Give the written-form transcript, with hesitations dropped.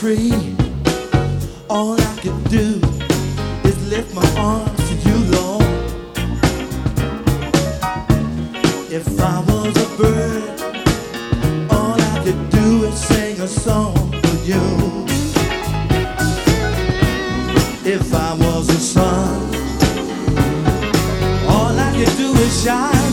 free. All I could do is lift my arms to you, Lord. If I was a bird, all I could do is sing a song for you. If I was a sun, all I could do is shine